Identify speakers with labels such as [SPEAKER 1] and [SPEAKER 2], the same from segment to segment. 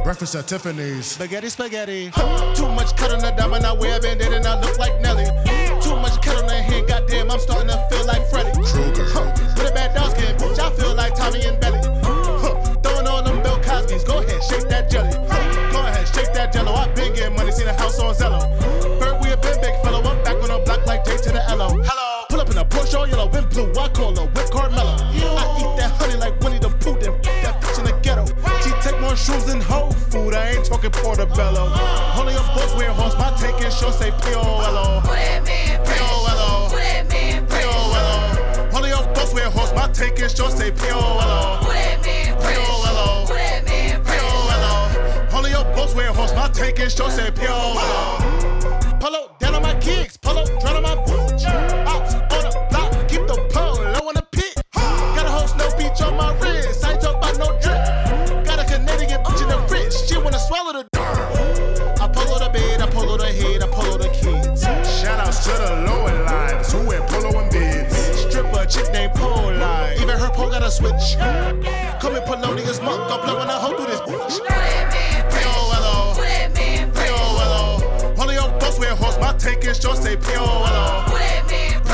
[SPEAKER 1] Breakfast at Tiffany's.
[SPEAKER 2] Spaghetti, spaghetti. Too much cut on the diamond, I wear a bandana and I look like Nelly. Too much cut on the hand, goddamn, I'm starting to feel like Freddy
[SPEAKER 1] Krueger.
[SPEAKER 2] With a bad dog skin, bitch, I feel like Tommy and Belly. Throwing on them Bill Cosby's, go ahead, shake that jelly. Go ahead, shake that jello, I been getting money, seen a house on Zello. Bird, we a been big fellow, I'm back on the block like J to the L.O. Hello. Pull up in a Porsche, all yellow, with blue, I call her with Carmelo. I eat that honey like Winnie the Pooh, then that bitch in the ghetto. She take more shrooms than whole food, I ain't talking Portobello. Only a boss wear horse, my taking short say P-O-L-O. P-O-L-O. P-O-L-O. Only a boss wear horse, my taking short say P-O-L-O. P-O-L-O. P-O-L-O. Only a boss wear horse, my taking short say P-O-L-O. Polo down on my kicks, polo drown on my boots. Ops on the block, keep the polo on the pit. Got a whole Snow Beach on my wrist, I ain't talk about no drip. Got a Canadian bitch in the fridge, she wanna swallow the dirt. I polo the bed, I polo the head, I polo the kids.
[SPEAKER 1] Shout outs to the lower lives who wear polo and bids.
[SPEAKER 2] Stripper chick named Polite, even her pole got a switch. Come and Polonius monk, I'm blowing a hole through this bitch. P-O-L-O. P-O-L-O. Only your boss wear horse, my taking short say P-O-L-O.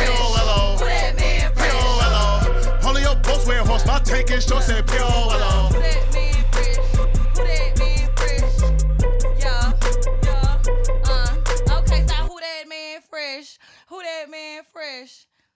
[SPEAKER 2] P-O-L-O. P-O-L-O. Only your boss wear horse, my taking short say P-O-L-O.